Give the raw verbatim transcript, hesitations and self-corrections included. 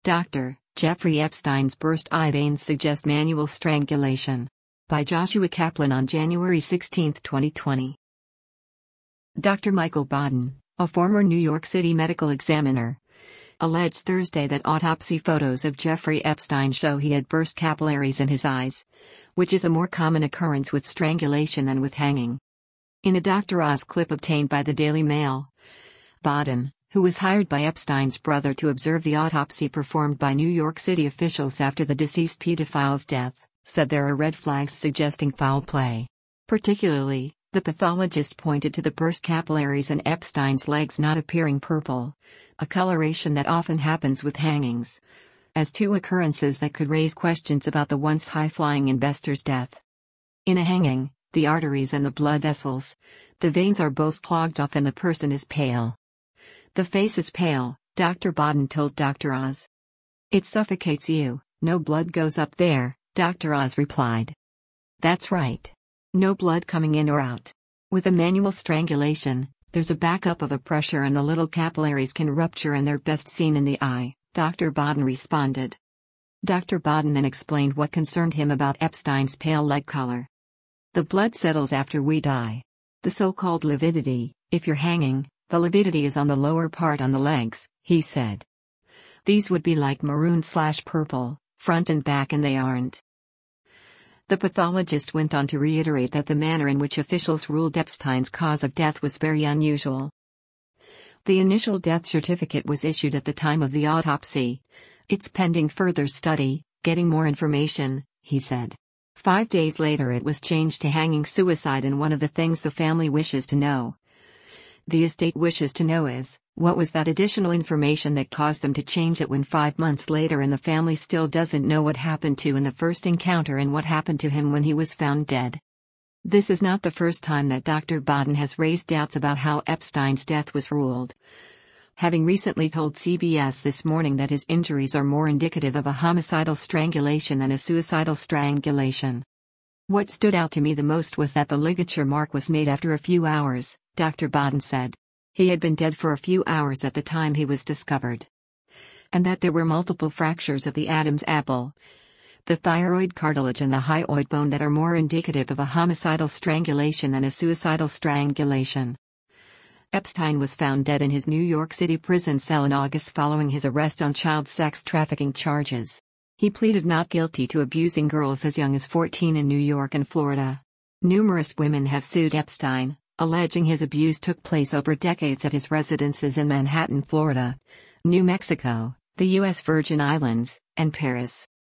Doctor Jeffrey Epstein's burst eye veins suggest manual strangulation. By Joshua Kaplan on January sixteenth, twenty twenty. Doctor Michael Baden, a former New York City medical examiner, alleged Thursday that autopsy photos of Jeffrey Epstein show he had burst capillaries in his eyes, which is a more common occurrence with strangulation than with hanging. In a Doctor Oz clip obtained by the Daily Mail, Baden, who was hired by Epstein's brother to observe the autopsy performed by New York City officials after the deceased pedophile's death, said there are red flags suggesting foul play. Particularly, the pathologist pointed to the burst capillaries in Epstein's legs not appearing purple, a coloration that often happens with hangings, as two occurrences that could raise questions about the once high-flying investor's death. In a hanging, the arteries and the blood vessels, the veins are both clogged off and the person is pale. The face is pale, Doctor Baden told Doctor Oz. It suffocates you, no blood goes up there, Doctor Oz replied. That's right. No blood coming in or out. With a manual strangulation, there's a backup of the pressure and the little capillaries can rupture and they're best seen in the eye, Doctor Baden responded. Doctor Baden then explained what concerned him about Epstein's pale leg color. The blood settles after we die. The so-called lividity, if you're hanging, the lividity is on the lower part on the legs, he said. These would be like maroon slash purple, front and back, and they aren't. The pathologist went on to reiterate that the manner in which officials ruled Epstein's cause of death was very unusual. The initial death certificate was issued at the time of the autopsy. It's pending further study, getting more information, he said. Five days later it was changed to hanging suicide, and one of the things the family wishes to know. The estate wishes to know is, what was that additional information that caused them to change it when five months later and the family still doesn't know what happened to in the first encounter and what happened to him when he was found dead. This is not the first time that Doctor Baden has raised doubts about how Epstein's death was ruled, having recently told C B S This Morning that his injuries are more indicative of a homicidal strangulation than a suicidal strangulation. What stood out to me the most was that the ligature mark was made after a few hours, Doctor Baden said. He had been dead for a few hours at the time he was discovered. And that there were multiple fractures of the Adam's apple, the thyroid cartilage and the hyoid bone, that are more indicative of a homicidal strangulation than a suicidal strangulation. Epstein was found dead in his New York City prison cell in August following his arrest on child sex trafficking charges. He pleaded not guilty to abusing girls as young as fourteen in New York and Florida. Numerous women have sued Epstein, alleging his abuse took place over decades at his residences in Manhattan, Florida, New Mexico, the U S Virgin Islands, and Paris.